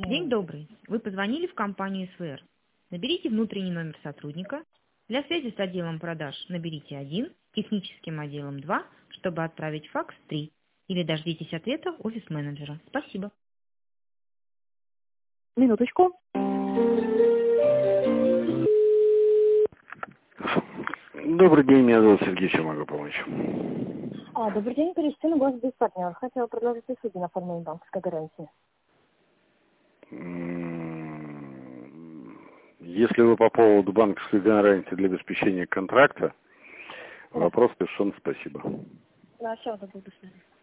День добрый. Вы позвонили в компанию СВР. Наберите внутренний номер сотрудника. Для связи с отделом продаж наберите 1, техническим отделом 2, чтобы отправить факс 3. Или дождитесь ответа офис-менеджера. Спасибо. Минуточку. Добрый день, меня зовут Сергей, чем могу помочь? Добрый день, Кристина, гос без партнер. Хотела предложить услуги на оформление банковской гарантии. Если вы по поводу банковской гарантии для обеспечения контракта, Да. вопрос решен, спасибо. Да, все, буду с вами.